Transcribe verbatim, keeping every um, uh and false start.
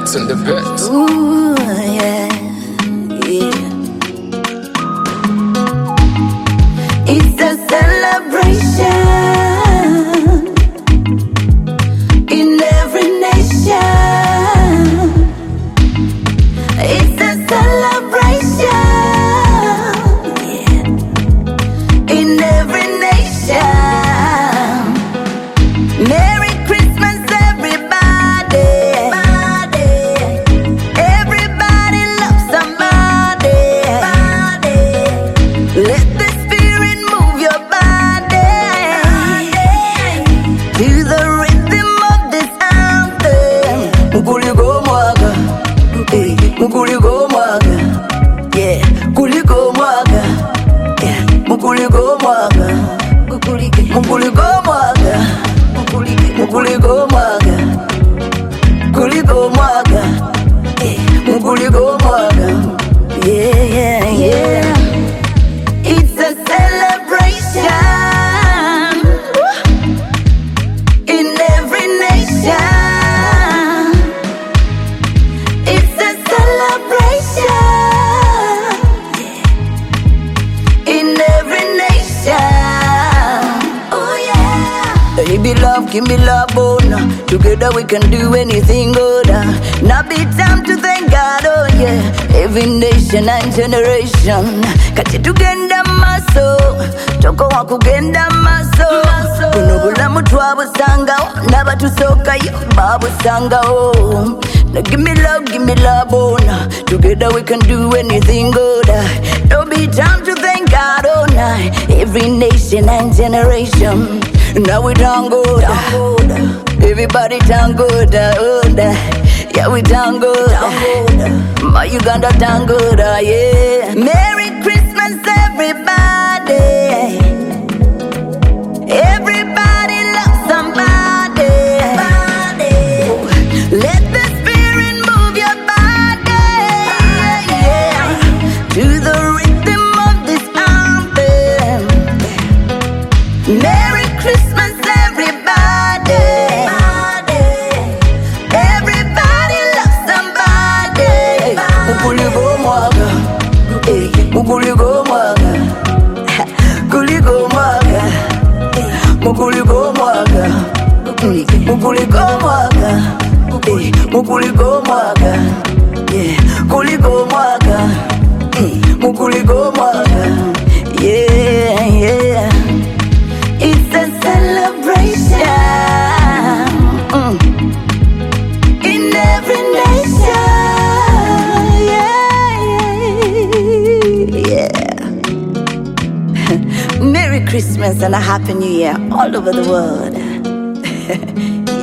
Beats and the beats. Ooh, yeah, yeah. It's a celebration in every nation. It's a celebration, yeah, in every nation. Merry Christmas, everybody. Everybody loves somebody. Let the spirit move your body to the rhythm of this anthem. Kuliko mwaga, eh, kuliko mwaga, yeah, kuliko mwaga, yeah, kuliko mwaga, kuliko mwaga, kuliko mwaga, kuliko mwaga, eh, kuliko mwaga, yeah, yeah, yeah. It's a celebration in every nation. It's a celebration in every nation. Oh yeah. Baby love, give me love, oh no. Together we can do anything good. Uh. Now be time to thank God, oh yeah. Every nation and generation. Kati tugenda maso, toko wakugenda maso. Kunubula mutwa busanga, naba tusoka yo babu sanga oh. Now give me love, give me love, oh no. Together we can do anything good. Uh. Don't be time to thank God, oh no. Every nation and generation. Now we down good, everybody down good, uh, yeah we down good, my Uganda down good, uh, yeah. Merry Christmas, everybody. Everybody loves somebody. Let the spirit move your body, yeah, to the rhythm of this anthem. Merry Christmas, everybody. Everybody loves somebody. Kuliko mwaga, eh, kuliko mwaga, kuliko mwaga, kuliko mwaga, kuliko mwaga, eh, kuliko mwaga, yeah, kuliko mwaga, kuliko mwaga, yeah, yeah. It's a celebration mm. in every nation, yeah, yeah, yeah. Merry Christmas and a Happy New Year all over the world.